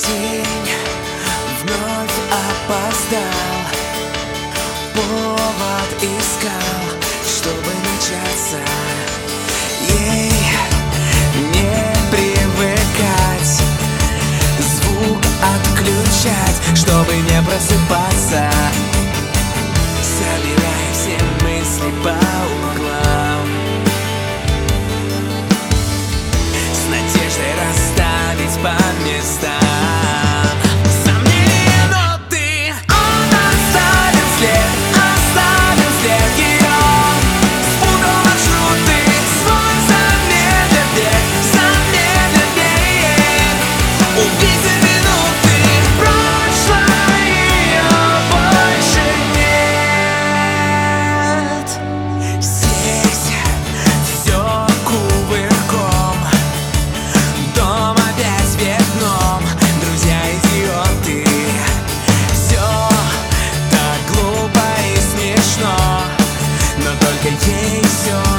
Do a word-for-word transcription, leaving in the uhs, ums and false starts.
день вновь опоздал, повод искал, чтобы начаться. Ей не привыкать, звук отключать, чтобы не просыпаться. Собирай все мысли по углам, с надеждой расставить по местам. Сомнения, но ты, он оставил след, оставил след ее, спутал маршруты, свой замедлен бег, замедлен бег. Убийца минуты, прошлое ее больше нет. Здесь все кувырком, дом опять вверх дном, друзья идиоты. Все так глупо и смешно, но только ей все